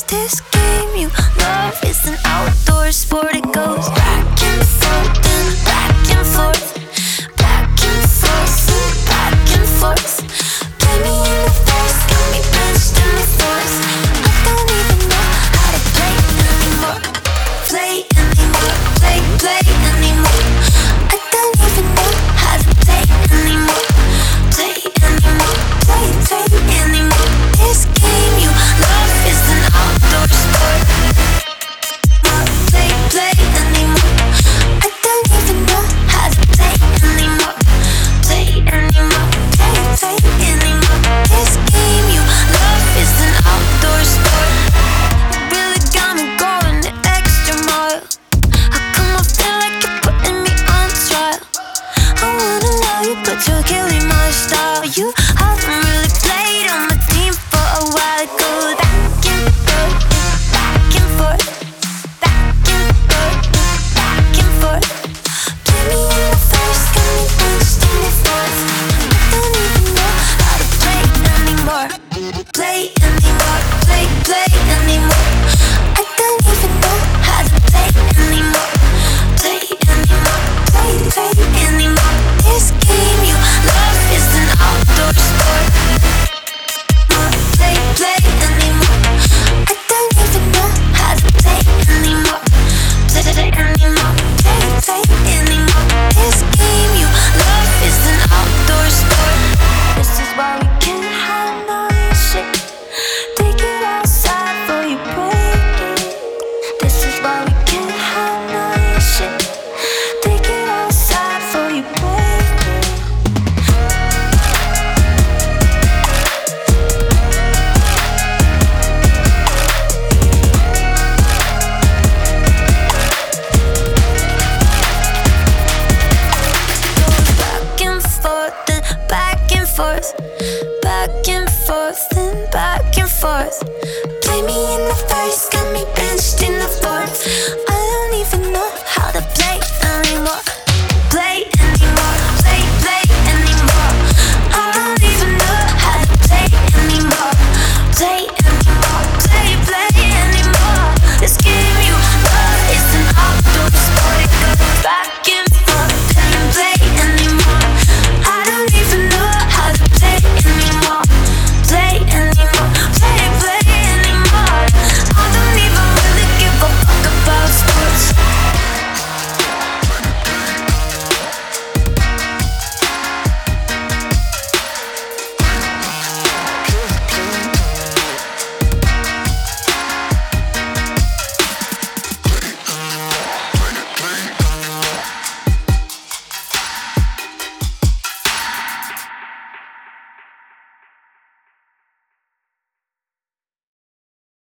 is this game you love? It's an outdoor sport. It goes back and forth and back and forth, back and forth and back and forth. Play me in the face, got me benched in the fourth. I don't even know how to play anymore. Play anymore, play anymore. I don't even know how to play anymore. Play anymore, play anymore. This game you love is an outdoor sport. Play anymore. I don't even know how to play anymore. Play anymore, play anymore. This game you love is an outdoor sport. You really got me going the extra mile. How come I feel like you're putting me on trial? I wanna know you, but you're killing my style. You haven't really played on my team for a while. It goes back and forth, back and forth, back and forth, back and forth. Play me in the first, got me benched in the fourth. I don't even know how to play anymore. Play anymore, play anymore. I don't even know how to play anymore. Play anymore, play anymore. This game you love is an outdoor sport. Play anymore. I don't even know how to play anymore. Play anymore, play anymore. This game you love is an outdoor sport. This is why we can't have no shit. Take it outside before you break it. This is why we can't have no shit. Take it outside before you break it. Back and forth, back and forth and back and forth. Play me in the first, got me benched in the fourth.